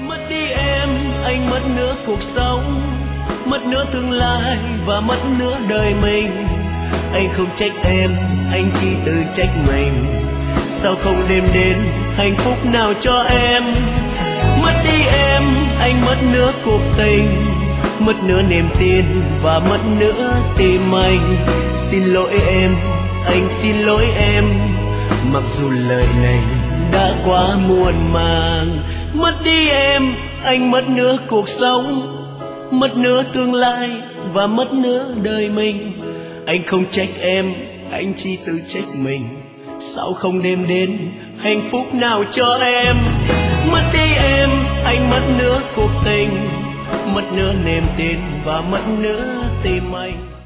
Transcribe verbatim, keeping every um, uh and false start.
Mất đi em, anh mất nửa cuộc sống, mất nửa tương lai và mất nửa đời mình. Anh không trách em, anh chỉ tự trách mình. Sao không đem đến hạnh phúc nào cho em? Mất đi em, anh mất nửa cuộc tình, mất nửa niềm tin và mất nửa tim anh. Xin lỗi em, anh xin lỗi em, mặc dù lời này đã quá muộn màng. Mất đi em, anh mất nửa cuộc sống, mất nửa tương lai và mất nửa đời mình. Anh không trách em, anh chỉ tự trách mình. Sao không đem đến hạnh phúc nào cho em? Mất đi em, anh mất nửa cuộc tình, mất nửa niềm tin và mất nửa tim anh.